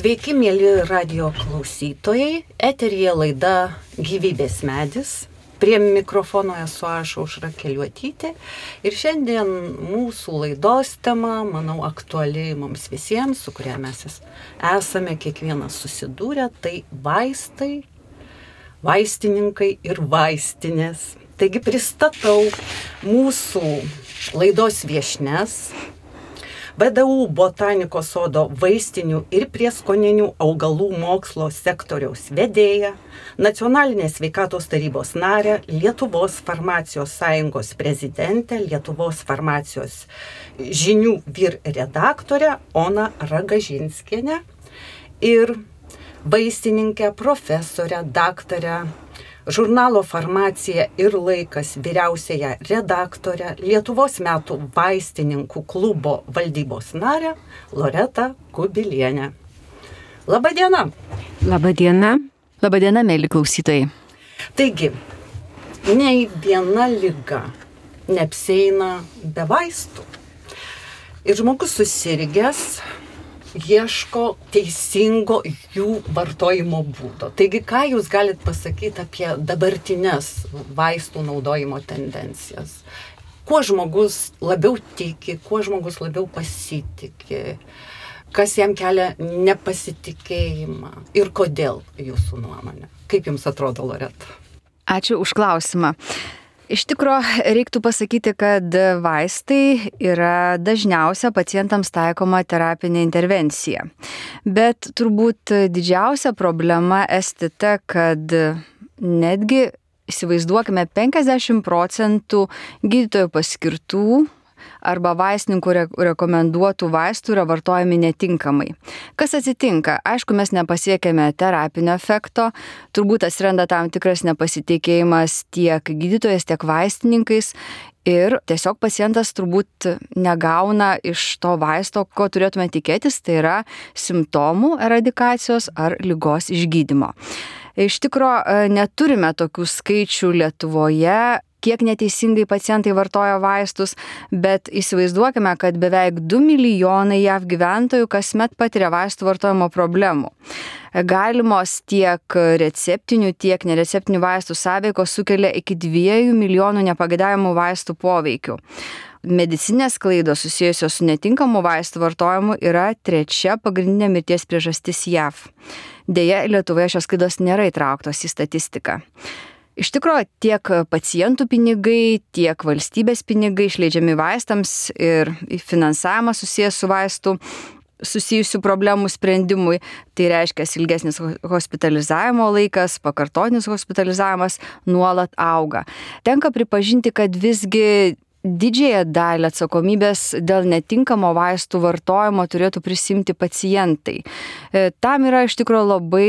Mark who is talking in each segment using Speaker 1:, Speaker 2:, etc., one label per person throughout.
Speaker 1: Sveiki, mėly radio klausytojai. Eteryje laida Gyvybės medis. Prie mikrofono esu aš, Aušra Keliuotytė. Ir šiandien mūsų laidos tema, manau, aktuali mums visiems, su kuria mes esame kiekvienas susidūrę, tai vaistai, vaistininkai ir vaistinės. Taigi pristatau mūsų laidos viešnias. VDU Botanikos sodo vaistinių ir prieskoninių augalų mokslo sektoriaus vedėja, Nacionalinės sveikatos tarybos narė, Lietuvos farmacijos sąjungos prezidentė, Lietuvos farmacijos žinių vyr redaktorė Ona Ragažinskienė ir vaistininkė, profesorė, daktarė, žurnalo Farmacija ir laikas vyriausiąją redaktorę, Lietuvos metų vaistininkų klubo valdybos narę Loreta Kubilienė. Labadiena.
Speaker 2: Labadiena. Labadiena, mėly klausytojai.
Speaker 1: Taigi, nei viena liga neapsieina be vaistų. Ir žmogus susirgęs ieško teisingo jų vartojimo būdo. Taigi, ką jūs galite pasakyti apie dabartinės vaistų naudojimo tendencijas? Kuo žmogus labiau tiki, kuo žmogus labiau pasitiki, kas jam kelia nepasitikėjimą ir kodėl jūsų nuomonė? Kaip jums atrodo, Loreta?
Speaker 2: Ačiū už klausimą. Iš tikro, reiktų pasakyti, kad vaistai yra dažniausia pacientams taikoma terapinė intervencija. Bet turbūt didžiausia problema esti ta, kad netgi įsivaizduokime 50% gydytojų paskirtų arba vaistininkų rekomenduotų vaistų yra vartojami netinkamai. Kas atsitinka? Aišku, mes nepasiekėme terapinio efekto, turbūt atsiranda tam tikras nepasitikėjimas tiek gydytojas, tiek vaistininkais ir tiesiog pacientas turbūt negauna iš to vaisto, ko turėtume tikėtis, tai yra simptomų eradikacijos ar ligos išgydymo. Iš tikro, neturime tokių skaičių Lietuvoje, kiek neteisingai pacientai vartoja vaistus, bet įsivaizduokime, kad beveik 2 milijonai JAV gyventojų kasmet patiria vaistų vartojimo problemų. Galimos tiek receptinių, tiek nereceptinių vaistų sąveikos sukelia iki 2 milijonų nepageidavimų vaistų poveikių. Medicinės klaidos susijusios su netinkamu vaistų vartojimu yra 3 pagrindinė mirties priežastis JAV. Deja, Lietuvoje šios klaidos nėra įtrauktos į statistiką. Iš tikrųjų, tiek pacientų pinigai, tiek valstybės pinigai išleidžiami vaistams ir finansavimas susijęs su vaistų susijusių problemų sprendimui, tai reiškia ilgesnis hospitalizavimo laikas, pakartotinis hospitalizavimas nuolat auga. Tenka pripažinti, kad visgi didžiąją dalį atsakomybės dėl netinkamo vaistų vartojimo turėtų prisimti pacientai. Tam yra iš tikrųjų labai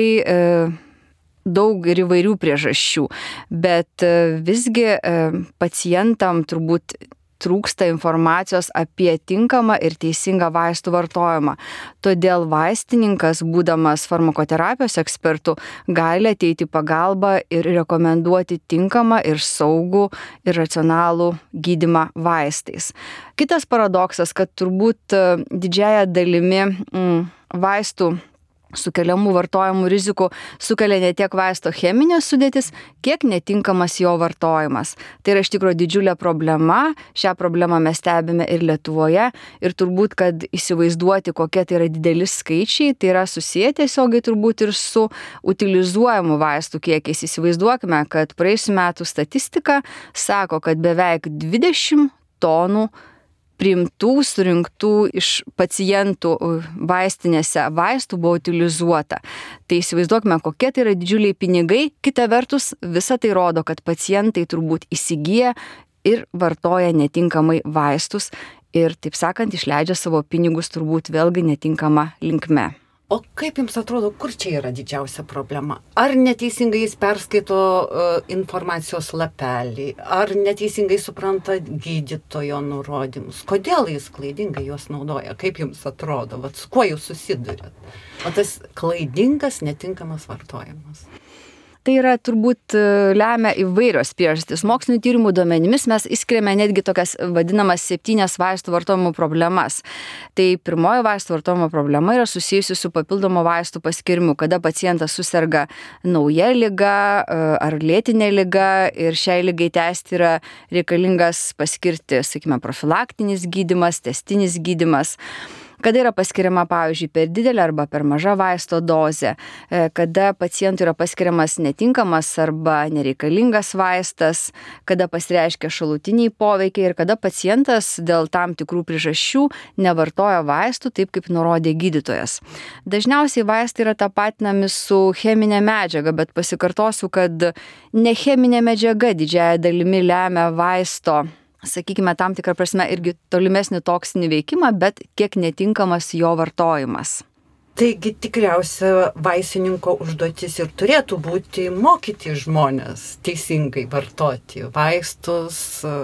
Speaker 2: daug ir įvairių priežasčių, bet visgi pacientam turbūt trūksta informacijos apie tinkamą ir teisingą vaistų vartojimą. Todėl vaistininkas, būdamas farmakoterapijos ekspertu, gali ateiti pagalbą ir rekomenduoti tinkamą ir saugų ir racionalų gydymą vaistais. Kitas paradoksas, kad turbūt didžiąją dalimi vaistų sukeliamų vartojimų rizikų sukelia ne tiek vaisto cheminės sudėtis, kiek netinkamas jo vartojimas. Tai yra iš tikrųjų didžiulė problema, šią problemą mes stebime ir Lietuvoje ir turbūt, kad įsivaizduoti, kokie tai yra dideli skaičiai, tai yra susiję tiesiogiai turbūt ir su utilizuojamų vaistų kiekiais. Įsivaizduokime, kad praėjusių metų statistika sako, kad beveik 20 tonų priimtų, surinktų iš pacientų vaistinėse vaistų buvo utilizuota. Tai įsivaizduokime, kokie tai yra didžiuliai pinigai. Kita vertus, visa tai rodo, kad pacientai turbūt įsigyja ir vartoja netinkamai vaistus ir, taip sakant, išleidžia savo pinigus turbūt vėlgi netinkama linkme.
Speaker 1: O kaip jums atrodo, kur čia yra didžiausia problema? Ar neteisingai jis perskaito informacijos lapelį, ar neteisingai supranta gydytojo nurodymus? Kodėl jis klaidingai juos naudoja? Kaip jums atrodo? Vat, su kuo jūs susidurėt? O tas klaidingas, netinkamas vartojimas?
Speaker 2: tai yra turbūt lemia įvairios priežastys. Mokslinių tyrimų duomenimis mes išskiriame netgi tokias vadinamas 7 vaistų vartojimo problemas. Tai pirmoji vaistų vartojimo problema yra susijusi su papildomo vaistų paskirimu, kada pacientas susirga nauja liga ar lėtinė liga ir šiai ligai tęsti yra reikalingas paskirti, sakykime, profilaktinis gydymas, tęstinis gydymas. Kada yra paskiriama, pavyzdžiui, per didelė arba per maža vaisto dozė, kada pacientui yra paskiriamas netinkamas arba nereikalingas vaistas, kada pasireiškia šalutiniai poveikiai ir kada pacientas dėl tam tikrų priežasčių nevartoja vaistų taip, kaip nurodė gydytojas. Dažniausiai vaistai yra tapatinami su cheminė medžiaga, bet pasikartosiu, kad ne cheminė medžiaga didžiąja dalimi lemia vaisto, sakykime, tam tikrą prasme irgi tolimesnį toksinį veikimą, bet kiek netinkamas jo vartojimas.
Speaker 1: Taigi tikriausia vaistininko užduotis ir turėtų būti mokyti žmonės teisingai vartoti vaistus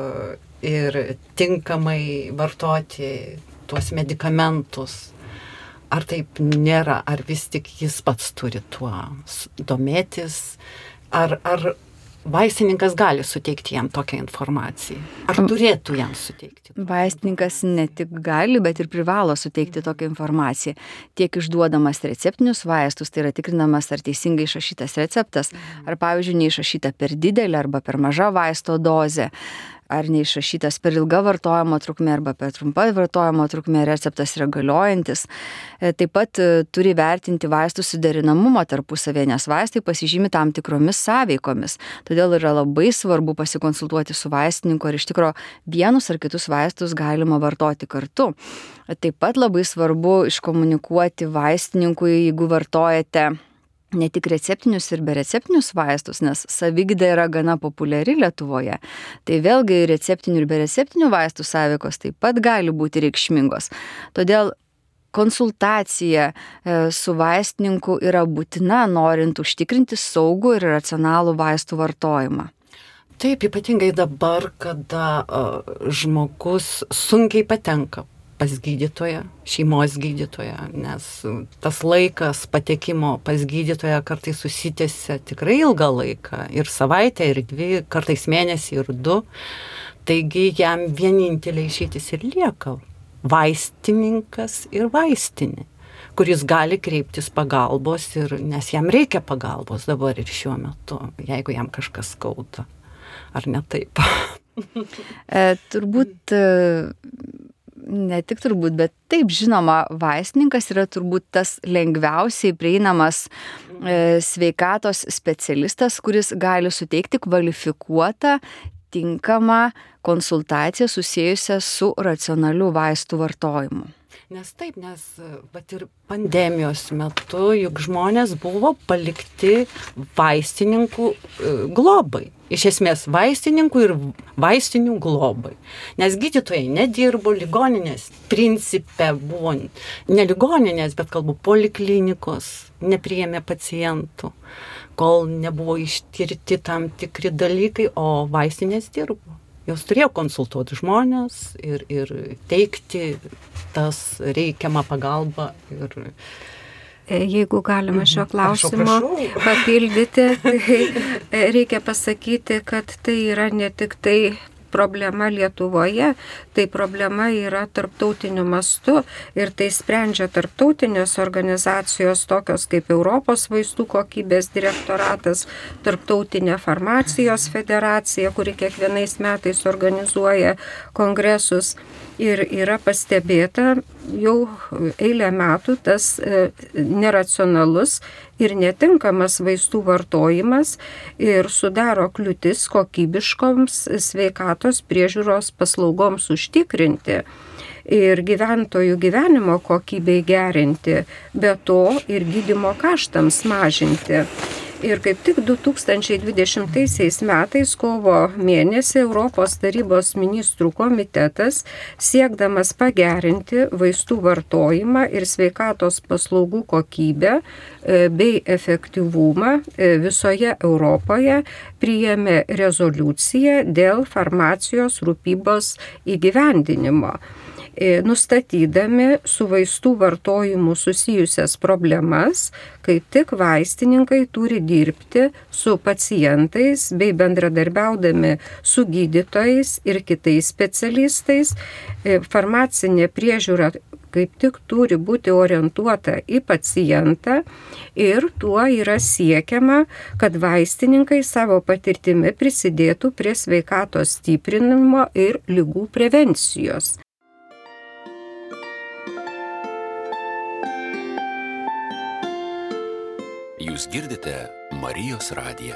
Speaker 1: ir tinkamai vartoti tuos medikamentus. Ar taip nėra, ar vis tik jis pats turi tuo domėtis, ar vaistininkas gali suteikti jam tokią informaciją? Ar turėtų jam suteikti?
Speaker 2: Vaistininkas ne tik gali, bet ir privalo suteikti tokią informaciją. Tiek išduodamas receptinius vaistus, tai yra tikrinamas, ar teisingai išrašytas receptas, ar pavyzdžiui neišrašyta per didelė arba per maža vaisto dozė, ar neišrašytas per ilga vartojimo trukmė arba per trumpa vartojimo trukmė, receptas yra galiojantis. Taip pat turi vertinti vaistų suderinamumą tarpusavėje, nes vaistai pasižymi tam tikromis sąveikomis. Todėl yra labai svarbu pasikonsultuoti su vaistininku, ar iš tikro vienus ar kitus vaistus galima vartoti kartu. Taip pat labai svarbu iškomunikuoti vaistininkui, jeigu vartojate ne tik receptinius ir bereceptinius vaistus, nes savigyda yra gana populiari Lietuvoje. Tai vėlgi receptinių ir bereceptinių vaistų sąveikos taip pat gali būti reikšmingos. Todėl konsultacija su vaistininku yra būtina, norint užtikrinti saugų ir racionalų vaistų vartojimą.
Speaker 1: Taip, ypatingai dabar, kada žmogus sunkiai patenka pas gydytoją, šeimos gydytoją, nes tas laikas patekimo pas gydytoją kartais susitęsia tikrai ilgą laiką, ir savaitę, ir 2, kartais mėnesį, ir 2. Taigi jam vienintelė išeitis ir lieka vaistininkas ir vaistinė, kuris gali kreiptis pagalbos, nes jam reikia pagalbos dabar ir šiuo metu, jeigu jam kažkas skauda. Ar ne taip?
Speaker 2: Turbūt ne tik turbūt, bet taip, žinoma, vaistininkas yra turbūt tas lengviausiai prieinamas sveikatos specialistas, kuris gali suteikti kvalifikuotą, tinkamą konsultaciją susijusią su racionaliu vaistų vartojimu.
Speaker 1: Nes ir pandemijos metu juk žmonės buvo palikti vaistininkų globai. Iš esmės vaistininkų ir vaistinių globai. Nes gydytojai nedirbo, ligoninės principe buvo ne ligoninės, bet kalbu poliklinikos, nepriėmė pacientų, kol nebuvo ištirti tam tikri dalykai, o vaistinės dirbo. Jos turėjo konsultuoti žmonės ir teikti tas reikiamą pagalbą.
Speaker 3: Jeigu galima šio klausimo papildyti, tai reikia pasakyti, kad tai yra ne tik tai problema Lietuvoje, tai problema yra tarptautiniu mastu ir tai sprendžia tarptautinės organizacijos tokios kaip Europos vaistų kokybės direktoratas, Tarptautinė farmacijos federacija, kuri kiekvienais metais organizuoja kongresus. Ir yra pastebėta jau eilę metų tas neracionalus ir netinkamas vaistų vartojimas ir sudaro kliūtis kokybiškoms sveikatos priežiūros paslaugoms užtikrinti ir gyventojų gyvenimo kokybei gerinti, be to ir gydymo kaštams mažinti. Ir kaip tik 2020 metais kovo mėnesį Europos tarybos ministrų komitetas, siekdamas pagerinti vaistų vartojimą ir sveikatos paslaugų kokybę bei efektyvumą visoje Europoje, priėmė rezoliuciją dėl farmacijos rūpybos įgyvendinimo. nustatydami su vaistų vartojimu susijusias problemas, kaip tik vaistininkai turi dirbti su pacientais bei bendradarbiaudami su gydytojais ir kitais specialistais. Farmacinė priežiūra kaip tik turi būti orientuota į pacientą ir tuo yra siekiama, kad vaistininkai savo patirtimi prisidėtų prie sveikatos stiprinimo ir ligų prevencijos.
Speaker 4: Jūs girdite Marijos radiją.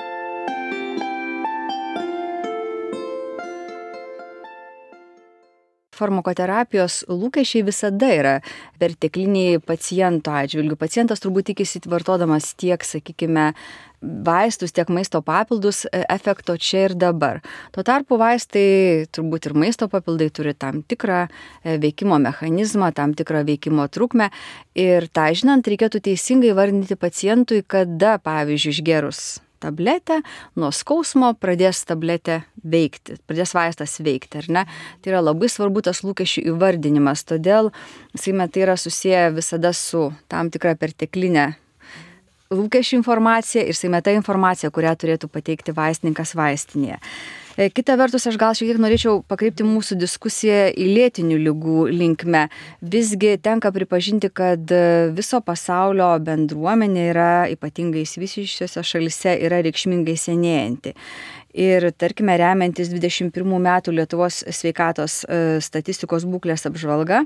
Speaker 2: Farmakoterapijos lūkesčiai visada yra pertekliniai paciento atžvilgių. Pacientas turbūt tikisi vartodamas tiek, sakykime, vaistus, tiek maisto papildus efekto čia ir dabar. Tuo tarpu vaistai, turbūt ir maisto papildai turi tam tikrą veikimo mechanizmą, tam tikrą veikimo trukmę. Ir tą žinant, reikėtų teisingai vardinti pacientui, kada, pavyzdžiui, išgerus tabletę, nuo skausmo pradės tabletė veikti, pradės vaistas veikti, ar ne? Tai yra labai svarbu tas lūkesčių įvardinimas, todėl, sakykime, tai yra susiję visada su tam tikra perteklinė lūkesčių informacija ir, sakykime, ta informacija, kurią turėtų pateikti vaistininkas vaistinėje. Kita vertus, aš gal šiek tiek norėčiau pakreipti mūsų diskusiją į lėtinių ligų linkme. Visgi tenka pripažinti, kad viso pasaulio bendruomenė yra, ypatingai išsivysčiusiose šalise, yra reikšmingai senėjanti. Ir, tarkime, remiantis 21 metų Lietuvos sveikatos statistikos būklės apžvalga,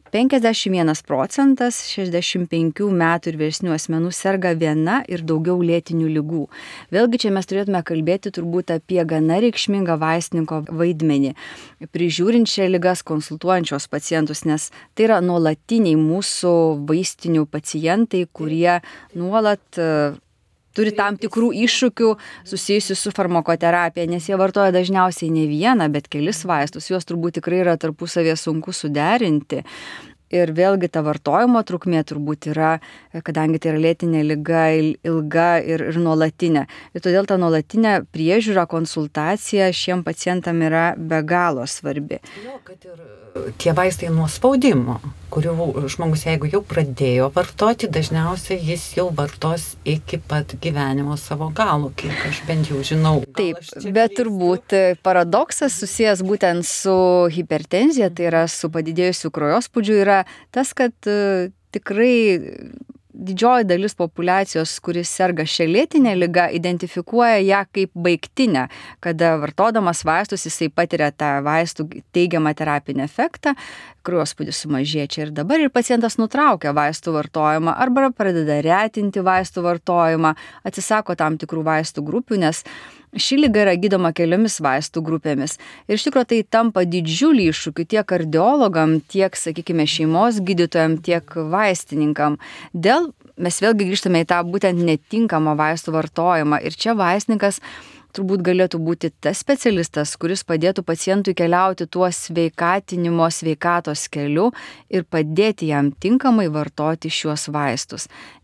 Speaker 2: 51% 65 metų ir vyresnių asmenų serga viena ir daugiau lėtinių ligų. Vėlgi čia mes turėtume kalbėti turbūt apie gana reikšmingą vaistininko vaidmenį, prižiūrinčią ligas, konsultuojančios pacientus, nes tai yra nuolatiniai mūsų vaistinių pacientai, kurie nuolat turi tam tikrų iššūkių susijusių su farmakoterapija, nes jie vartoja dažniausiai ne vieną, bet kelis vaistus, juos turbūt tikrai yra tarpusavėje sunku suderinti. Ir vėlgi ta vartojimo trukmė turbūt yra, kadangi tai yra lėtinė liga, ilga ir nuolatinė. Ir todėl ta nuolatinė priežiūra, konsultacija šiem pacientam yra be galo svarbi.
Speaker 1: Jo, kad ir tie vaistai nuo spaudimo, kurių žmogus, jeigu jau pradėjo vartoti, dažniausiai jis jau vartos iki pat gyvenimo savo galo, kiek aš bent jau žinau.
Speaker 2: Taip, bet turbūt paradoksas susijęs būtent su hipertenzija, tai yra su padidėjusiu kraujospūdžiu, yra tas, kad tikrai didžioji dalis populiacijos, kuris serga šią lėtinę ligą, identifikuoja ją kaip baigtinę, kada vartodamas vaistus jisai patiria tą vaistų teigiamą terapinį efektą, kraujospūdis sumažėja čia ir dabar ir pacientas nutraukia vaistų vartojimą arba pradeda retinti vaistų vartojimą, atsisako tam tikrų vaistų grupių, nes ši liga yra gydoma keliomis vaistų grupėmis. Ir iš tikrųjų tai tampa didžiulį iššūkį tiek kardiologam, tiek, sakykime, šeimos gydytojam, tiek vaistininkam. Mes vėlgi grįžtame į tą būtent netinkamą vaistų vartojimą. Ir čia vaistininkas turbūt galėtų būti tas specialistas, kuris padėtų pacientui keliauti tuo sveikatinimo, sveikatos keliu ir padėti jam tinkamai vartoti šiuos vaistus.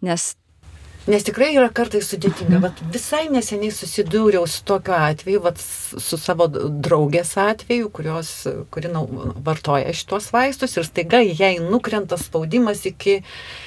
Speaker 1: Nes tikrai yra kartais sudėtinga. Vat visai neseniai susidūriau su tokiu atveju, vat su savo draugės atveju, kuri vartoja šitos vaistus ir staiga jai nukrenta spaudimas iki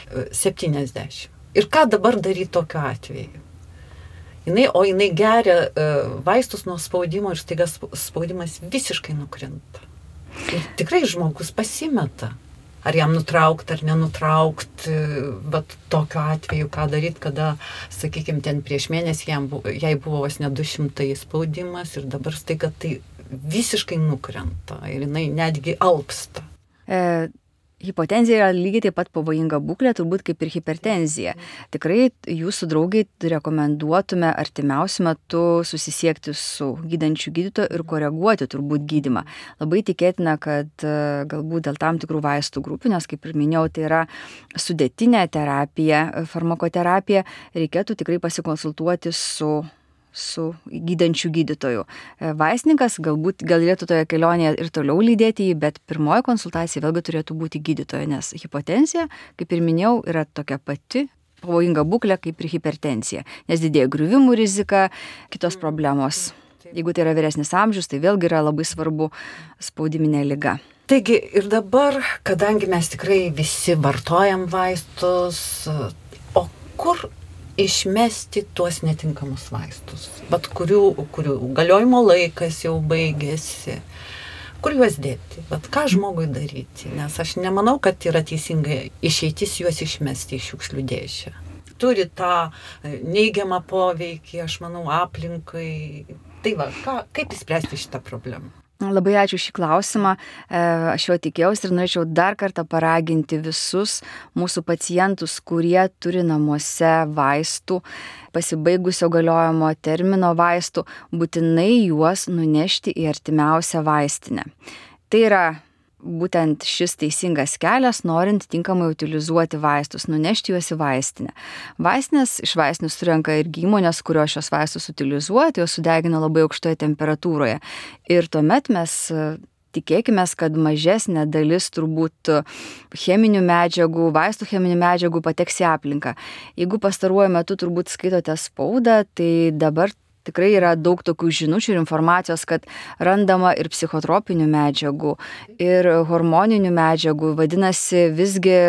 Speaker 1: 70. Ir ką dabar daryti tokiu atveju? Jinai geria vaistus nuo spaudimo ir staiga spaudimas visiškai nukrenta. Ir tikrai žmogus pasimeta. Ar jam nutraukti, ar nenutraukti, bet tokiu atveju ką daryti, kada, sakykime, ten prieš mėnesį jai buvo vos ne 200 spaudimas ir dabar staiga tai visiškai nukrenta ir jinai netgi alpsta.
Speaker 2: Hipotenzija yra lygiai taip pat pavojinga būklė, turbūt kaip ir hipertenzija. Tikrai jūsų draugai rekomenduotume artimiausiu metu susisiekti su gydančiu gydytoju ir koreguoti turbūt gydymą. Labai tikėtina, kad galbūt dėl tam tikrų vaistų grupių, nes kaip ir minėjau, tai yra sudėtinė terapija, farmakoterapija, reikėtų tikrai pasikonsultuoti su gydančiu gydytoju. Vaistininkas galbūt galėtų toje kelionėje ir toliau lydėti jį, bet pirmoji konsultacija vėlgi turėtų būti gydytojo, nes hipotenzija, kaip ir minėjau, yra tokia pati pavojinga būklė kaip ir hipertenzija, nes didėja griuvimų rizika, kitos problemos. Jeigu tai yra vyresnis amžius, tai vėlgi yra labai svarbu spaudiminė liga.
Speaker 1: Taigi ir dabar, kadangi mes tikrai visi vartojam vaistus, o kur išmesti tuos netinkamus vaistus, bet kurių galiojimo laikas jau baigėsi, kur juos dėti, bet ką žmogui daryti, nes aš nemanau, kad yra teisinga išeitis juos išmesti į šiukšlių dėžę. Turi tą neigiamą poveikį, aš manau, aplinkai. Tai va, kaip įspręsti šitą problemą?
Speaker 2: Labai ačiū šį klausimą, aš jo tikėjausi ir norėčiau dar kartą paraginti visus mūsų pacientus, kurie turi namuose vaistų, pasibaigusio galiojimo termino vaistų, būtinai juos nunešti į artimiausią vaistinę. Tai yra būtent šis teisingas kelias, norint tinkamai utilizuoti vaistus, nunešti juos į vaistinę. Vaistinės iš vaistinių surenka irgi įmonės, kurios šios vaistus utilizuoja, jos sudegina labai aukštoje temperatūroje. Ir tuomet mes tikėkime, kad mažesnė dalis turbūt cheminių medžiagų, vaistų cheminių medžiagų pateks į aplinką. Jeigu pastaruoju metu turbūt skaitote spaudą, tai dabar tikrai yra daug tokių žinučių ir informacijos, kad randama ir psichotropinių medžiagų, ir hormoninių medžiagų. Vadinasi, visgi,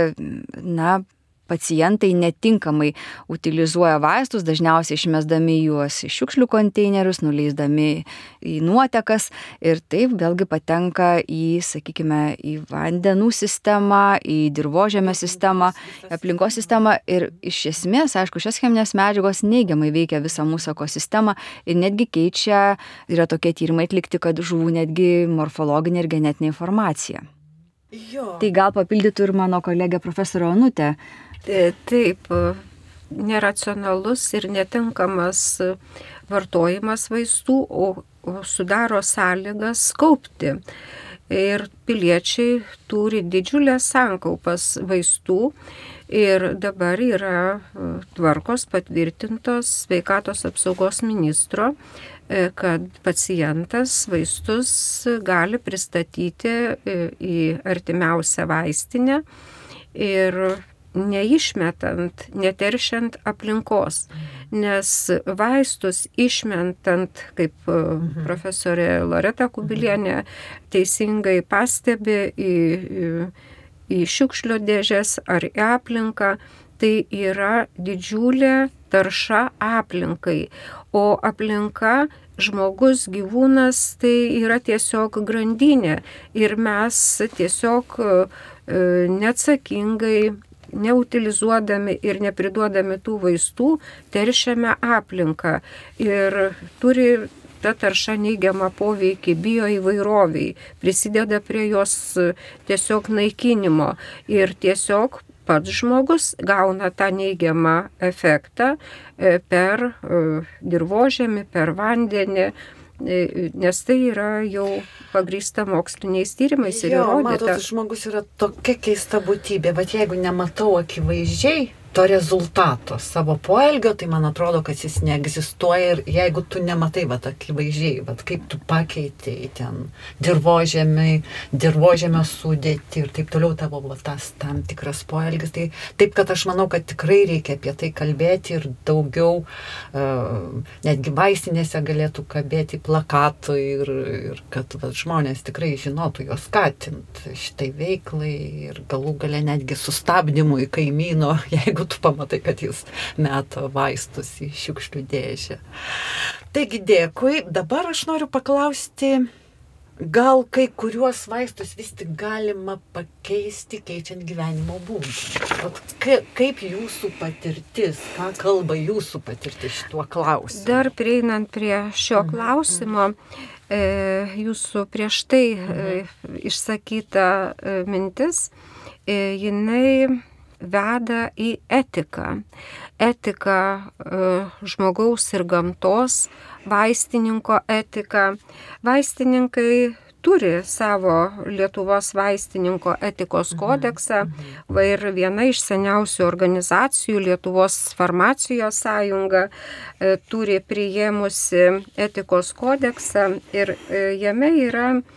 Speaker 2: pacientai netinkamai utilizuoja vaistus, dažniausiai išmesdami juos į šiukšlių konteinerius, nuleisdami į nuotekas ir taip vėlgi patenka į, sakykime, į vandenų sistemą, į dirvožemio sistemą, aplinkos sistemą ir iš esmės, aišku, šios cheminės medžiagos neigiamai veikia visą mūsų ekosistemą ir netgi keičia, yra tokie tyrimai atlikti, kad žuvų netgi morfologinė ir genetinė informacija.
Speaker 1: Jo.
Speaker 2: Tai gal papildytų ir mano kolegė profesorė Onutė.
Speaker 3: Taip, neracionalus ir netinkamas vartojimas vaistų, o sudaro sąlygas kaupti. Ir piliečiai turi didžiulės sankaupas vaistų ir dabar yra tvarkos patvirtintos sveikatos apsaugos ministro, kad pacientas vaistus gali pristatyti į artimiausią vaistinę ir neišmetant, neteršiant aplinkos, nes vaistus išmetant, kaip profesorė Loreta Kubilienė teisingai pastebi, į šiukšlių dėžes ar į aplinką, tai yra didžiulė tarša aplinkai, o aplinka, žmogus, gyvūnas, tai yra tiesiog grandinė ir mes tiesiog neatsakingai, neutilizuodami ir nepriduodami tų vaistų, teršiame aplinką ir turi ta tarša neigiamą poveikį bioįvairoviai, prisideda prie jos tiesiog naikinimo ir tiesiog pats žmogus gauna tą neigiamą efektą per dirvožemį, per vandenį, nes tai yra jau pagrįsta moksliniais tyrimais ir įrodyta.
Speaker 1: Matot, žmogus yra tokia keista būtybė, bet jeigu nematau akivaizdžiai to rezultato savo poelgio, tai man atrodo, kad jis neegzistuoja ir jeigu tu nematai akivaizdžiai, kaip tu pakeitei ten dirvožemio sudėtį ir taip toliau tavo tas tam tikras poelgis, tai taip, kad aš manau, kad tikrai reikia apie tai kalbėti ir daugiau, netgi vaistinėse galėtų kabėti plakatų ir kad žmonės tikrai žinotų juos skatinti šitai veiklai ir galų gale netgi sustabdymui kaimyno, jeigu tu pamatai, kad jis meta vaistus į šiukšlių dėžę. Taigi dėkui. Dabar aš noriu paklausti, gal kai kuriuos vaistus vis tik galima pakeisti, keičiant gyvenimo būdą. Kaip jūsų patirtis, ką kalba jūsų patirtis šituo klausimu?
Speaker 3: Dar prieinant prie šio klausimo, jūsų prieš tai išsakyta mintis, jinai veda į etiką. Etika žmogaus ir gamtos, vaistininko etika. Vaistininkai turi savo Lietuvos vaistininko etikos kodeksą ir viena iš seniausių organizacijų, Lietuvos farmacijos sąjunga, turi priėmusi etikos kodeksą ir jame yra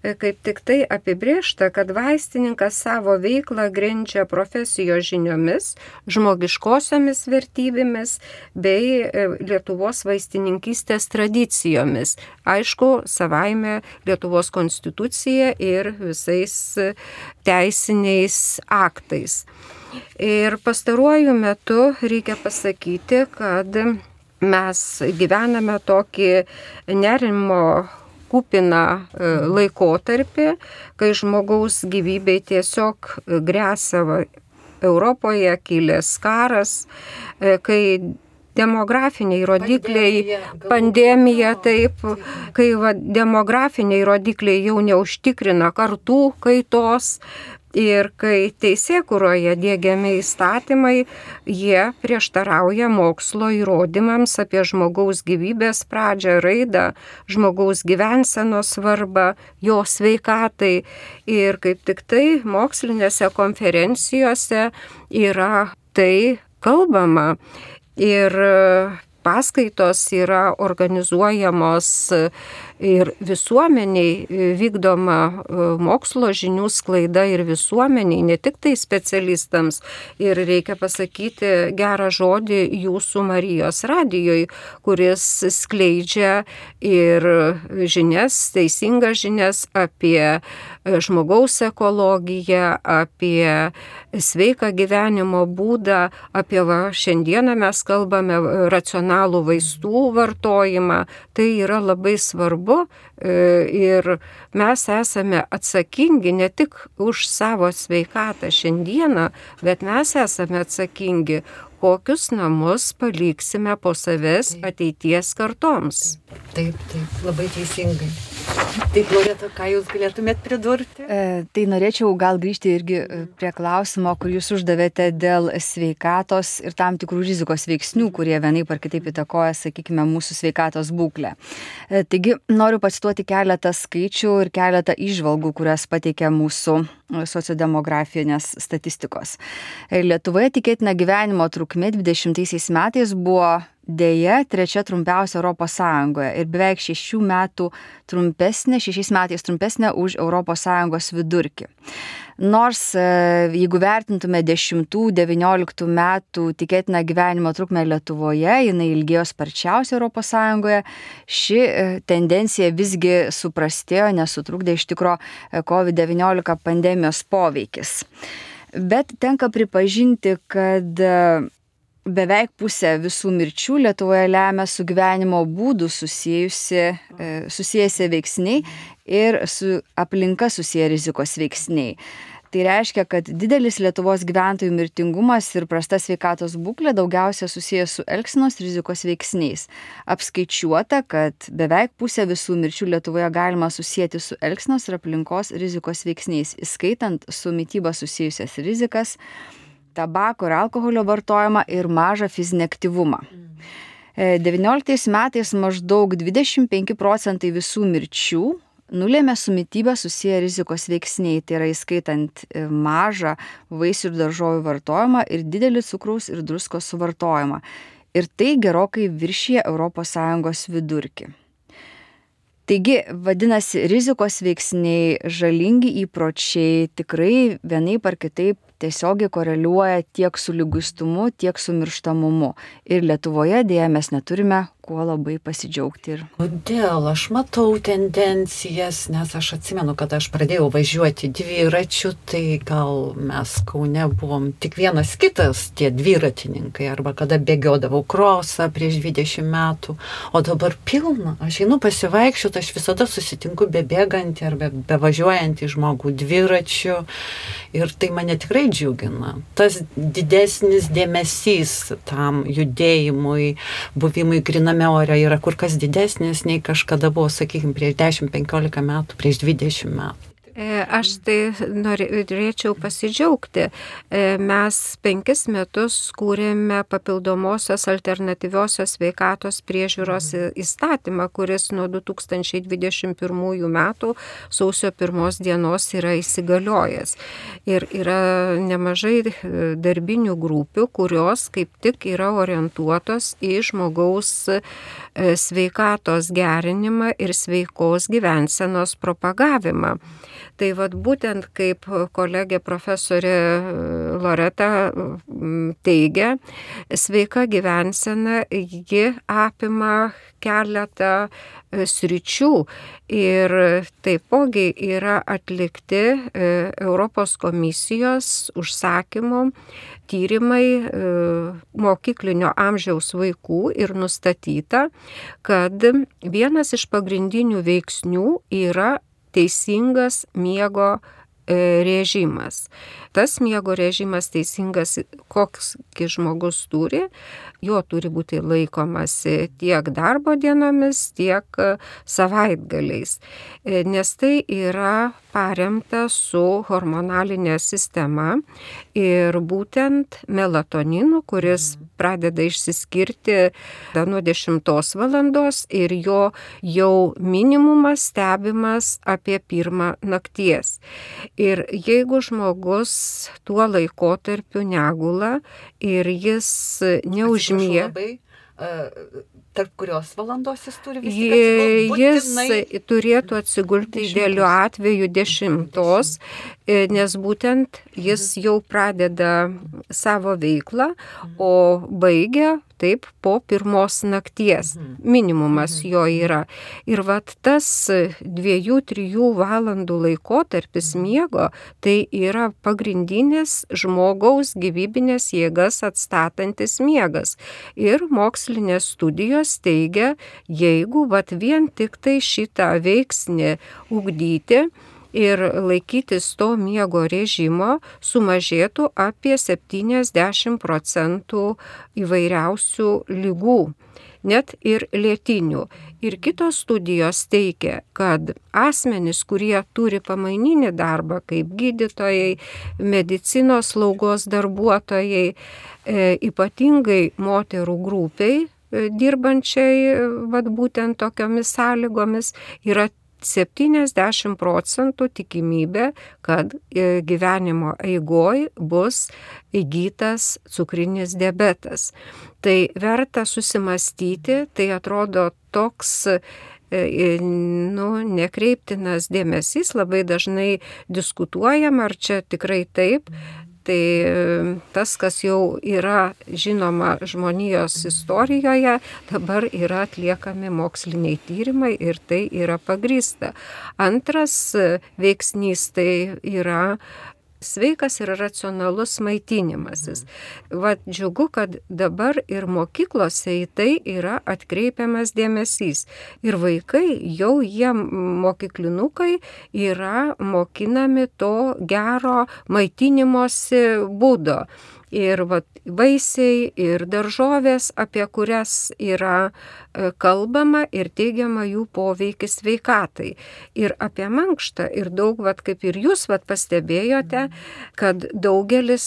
Speaker 3: kaip tik tai apibrėžta, kad vaistininkas savo veiklą grindžia profesijos žiniomis, žmogiškosiomis vertybėmis bei Lietuvos vaistininkystės tradicijomis. Aišku, savaime Lietuvos konstitucija ir visais teisiniais aktais. Ir pastaruoju metu reikia pasakyti, kad mes gyvename tokį nerimo kupiną laikotarpį, kai žmogaus gyvybei tiesiog gresia Europoje kilęs karas, kai demografiniai rodikliai, pandemija taip, kai demografiniai rodikliai jau neužtikrina kartų kaitos, ir kai teisėkūroje diegiami įstatymai, jie prieštarauja mokslo įrodymams apie žmogaus gyvybės pradžią, raidą, žmogaus gyvensenos svarbą, jo sveikatai. Ir kaip tik tai mokslinėse konferencijose yra tai kalbama. Ir paskaitos yra organizuojamos ir visuomeniai vykdoma mokslo žinių sklaida ir visuomeniai, ne tik tai specialistams. Ir reikia pasakyti gerą žodį jūsų Marijos radijoj, kuris skleidžia ir žinias, teisingas žinias apie žmogaus ekologiją, apie sveiką gyvenimo būdą, apie šiandieną mes kalbame racionalų vaistų vartojimą. Tai yra labai svarbu ir mes esame atsakingi ne tik už savo sveikatą šiandieną, bet mes esame atsakingi, kokius namus paliksime po savęs ateities kartoms.
Speaker 1: Taip, labai teisingai. Taip, Loreta, ką jūs galėtumėt pridurti?
Speaker 2: Tai norėčiau gal grįžti irgi prie klausimo, kur jūs uždavėte dėl sveikatos ir tam tikrų rizikos veiksnių, kurie vienaip ar kitaip įtakoja, sakykime, mūsų sveikatos būklę. Taigi, noriu pacituoti keletą skaičių ir keletą įžvalgų, kurias pateikia mūsų sociodemografinės statistikos. Lietuvoje tikėtina gyvenimo trukmė 20 metais buvo deja trečia trumpiausia Europos Sąjungoje ir beveik 6 metais trumpesnė už Europos Sąjungos vidurkį. Nors jeigu vertintume 10-19 metų tikėtiną gyvenimo trukmę Lietuvoje, jinai ilgėjo sparčiausiai Europos Sąjungoje, ši tendencija visgi suprastėjo, nesutrukdė iš tikro COVID-19 pandemijos poveikis. Bet tenka pripažinti, kad beveik pusė visų mirčių Lietuvoje lemia su gyvenimo būdu susijęsi veiksniai ir su aplinka susiję rizikos veiksniai. Tai reiškia, kad didelis Lietuvos gyventojų mirtingumas ir prasta sveikatos būklė daugiausia susijęs su elgsenos rizikos veiksniais. Apskaičiuota, kad beveik pusė visų mirčių Lietuvoje galima susijęti su elgsenos ir aplinkos rizikos veiksniais, įskaitant su mityba susijusias rizikas, tabako ir alkoholio vartojimą ir mažą fizinį aktyvumą. 19 metais maždaug 25% visų mirčių nulėmė su mityba susiję rizikos veiksniai, tai yra įskaitant mažą vaisių ir daržovių vartojimą ir didelį cukraus ir druskos suvartojimą. Ir tai gerokai viršija ES vidurkį. Taigi, vadinasi, rizikos veiksniai, žalingi įpročiai tikrai vienaip ar kitaip tiesiogiai koreliuoja tiek su liguistumu, tiek su mirštamumu. Ir Lietuvoje dėja mes neturime kuo labai pasidžiaugti.
Speaker 1: Kodėl? Aš matau tendencijas, nes aš atsimenu, kad aš pradėjau važiuoti dviračiu, tai gal mes Kaune buvom tik vienas kitas tie dviratininkai, arba kada bėgiodavau krosą prieš 20 metų, o dabar pilna. Aš einu pasivaikščioti, aš visada susitinku bebėgantį arba bevažiuojantį žmogų dviračiu ir tai mane tikrai džiugina. Tas didesnis dėmesys tam judėjimui, buvimui griname ore yra kur kas didesnis nei kažkada buvo, sakykime, prieš 10-15 metų, prieš 20 metų.
Speaker 3: Aš tai norėčiau pasidžiaugti. Mes 5 metus kūrėme papildomosios alternatyviosios sveikatos priežiūros įstatymą, kuris nuo 2021 metų sausio 1 dienos yra įsigaliojęs. Ir yra nemažai darbinių grupių, kurios kaip tik yra orientuotos į žmogaus sveikatos gerinimą ir sveikos gyvensenos propagavimą. Tai vat būtent kaip kolegė profesorė Loreta teigia, sveika gyvensena, ji apima keletą sričių ir taipogi yra atlikti Europos komisijos užsakymu tyrimai mokyklinio amžiaus vaikų ir nustatyta, kad vienas iš pagrindinių veiksnių yra teisingas miego režimas. Tas miego režimas teisingas, koks žmogus turi, jo turi būti laikomasi tiek darbo dienomis, tiek savaitgaliais, nes tai yra paremta su hormonalinė sistema ir būtent melatoninu, kuris pradeda išsiskirti nuo 10 valandos ir jo jau minimumas stebimas apie 1 nakties. Ir jeigu žmogus tuo laikotarpiu negula ir jis neužmiega,
Speaker 1: tarp kurios valandos jis turi
Speaker 3: jis turėtų atsigulti idealiu atveju 10, nes būtent jis jau pradeda savo veiklą, o baigia taip po 1 nakties. Minimumas jo yra. Ir vat tas 2-3 valandų laikotarpis miego, tai yra pagrindinis žmogaus gyvybinės jėgas atstatantis miegas. Ir mokslinės studijos teigia, jeigu vat vien tik tai šitą veiksnį ugdyti ir laikytis to miego režimo, sumažėtų apie 70% įvairiausių ligų, net ir lėtinių. Ir kitos studijos teigia, kad asmenys, kurie turi pamaininį darbą, kaip gydytojai, medicinos slaugos darbuotojai, ypatingai moterų grupiai, dirbančiai vat būtent tokiomis sąlygomis, yra 70% tikimybė, kad gyvenimo eigoj bus įgytas cukrinis diabetas. Tai verta susimastyti, tai atrodo toks nekreiptinas dėmesys, labai dažnai diskutuojama, ar čia tikrai taip. Tai tas, kas jau yra žinoma žmonijos istorijoje, dabar yra atliekami moksliniai tyrimai ir tai yra pagrįsta. Antras veiksnys tai yra sveikas ir racionalus maitinimasis. Vat džiugu, kad dabar ir mokyklose į tai yra atkreipiamas dėmesys. Ir vaikai, jau jie mokyklinukai, yra mokinami to gero maitinimosi būdo. Ir vaisiai, ir daržovės, apie kurias yra kalbama ir teigiama jų poveikis sveikatai. Ir apie mankštą. Ir daug, kaip ir jūs pastebėjote, kad daugelis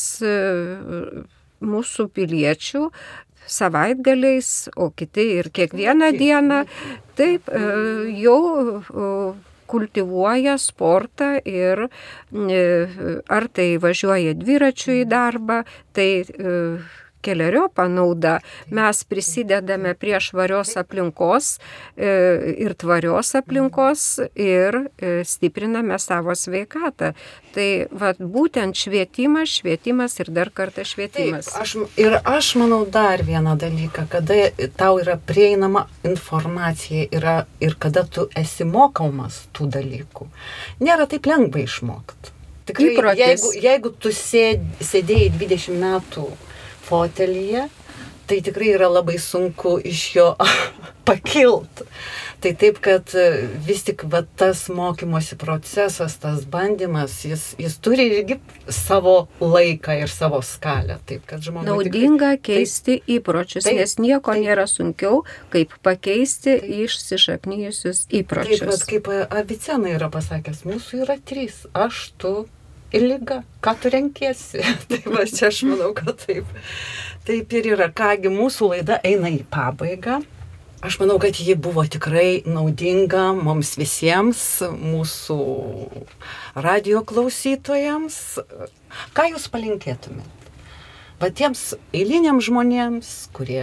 Speaker 3: mūsų piliečių savaitgaliais, o kiti ir kiekvieną dieną, taip jau kultivuoja sportą ir ar tai važiuoja dviračiu į darbą, tai keleriopą naudą. Mes prisidedame prie švarios aplinkos ir tvarios aplinkos ir stipriname savo sveikatą. Tai būtent švietimas ir dar kartą švietimas.
Speaker 1: Taip, aš manau dar vieną dalyką, kada tau yra prieinama informacija ir kada tu esi mokomas tų dalykų. Nėra taip lengva išmokti. Tikrai, jeigu tu sėdėjai 20 metų fotelyje, tai tikrai yra labai sunku iš jo pakilt. Tai taip, kad vis tik tas mokymosi procesas, tas bandymas, jis turi irgi savo laiką ir savo skalę. Taip, kad žmogui
Speaker 3: naudinga keisti įpročius, nes nieko nėra sunkiau, kaip pakeisti išsišaknijusius įpročius.
Speaker 1: Taip, kaip Avicenai yra pasakęs, mūsų yra 3, aš, tu ir lyga, ką tu renkiesi. Tai va, čia aš manau, kad taip ir yra. Kągi, mūsų laida eina į pabaigą. Aš manau, kad ji buvo tikrai naudinga mums visiems, mūsų radio klausytojams. Ką jūs palinkėtumėt? Va tiems eiliniams žmonėms, kurie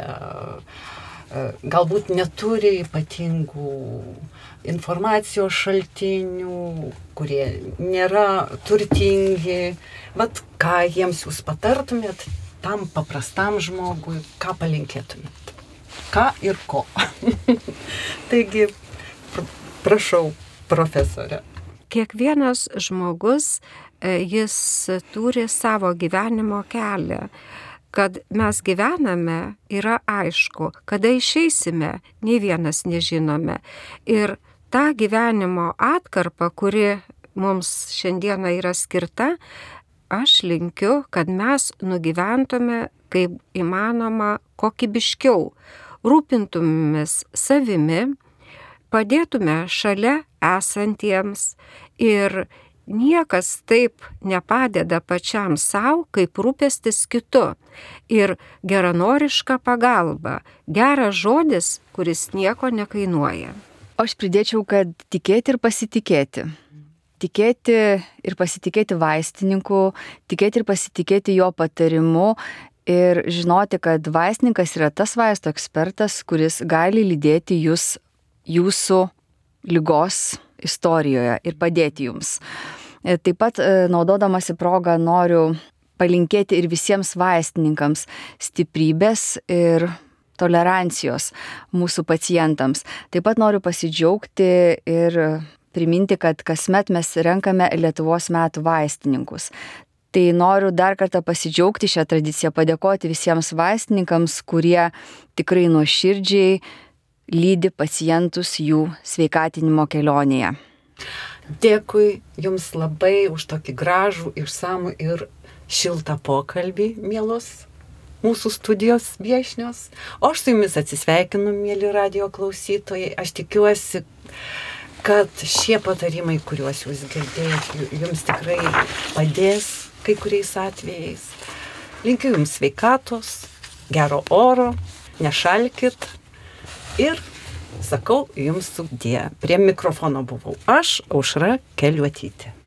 Speaker 1: galbūt neturi ypatingų informacijos šaltinių, kurie nėra turtingi, bet ką jiems jūs patartumėt tam paprastam žmogui, ką palinkėtumėt? Ką ir ko? Taigi, prašau, profesorė.
Speaker 3: Kiekvienas žmogus, jis turi savo gyvenimo kelią. Kad mes gyvename, yra aišku, kada išeisime, nei vienas nežinome. Ir tą gyvenimo atkarpą, kuri mums šiandieną yra skirta, aš linkiu, kad mes nugyventume kaip įmanoma kokybiškiau, rūpintumės savimi, padėtume šalia esantiems ir niekas taip nepadeda pačiam savo, kaip rūpestis kitu. Ir geranoriška pagalba, geras žodis, kuris nieko nekainuoja.
Speaker 2: Aš pridėčiau, kad tikėti ir pasitikėti. Tikėti ir pasitikėti vaistininku, tikėti ir pasitikėti jo patarimu ir žinoti, kad vaistininkas yra tas vaisto ekspertas, kuris gali lydėti jūs jūsų ligos istorijoje ir padėti jums. Taip pat, naudodamasi progą, noriu palinkėti ir visiems vaistininkams stiprybės ir tolerancijos mūsų pacientams. Taip pat noriu pasidžiaugti ir priminti, kad kasmet mes renkame Lietuvos metų vaistininkus. Tai noriu dar kartą pasidžiaugti šią tradiciją, padėkoti visiems vaistininkams, kurie tikrai nuoširdžiai lydi pacientus jų sveikatinimo kelionėje.
Speaker 1: Dėkui Jums labai už tokį gražų, išsamų ir šiltą pokalbį, mielos mūsų studijos viešnios. O aš su Jumis atsisveikinu, mieli radio klausytojai. Aš tikiuosi, kad šie patarimai, kuriuos Jūs girdėjote, Jums tikrai padės kai kuriais atvejais. Linkiu Jums sveikatos, gero oro, nešalkit ir sakau Jums sudie. Prie mikrofono buvau aš, Aušra Keliuotytė.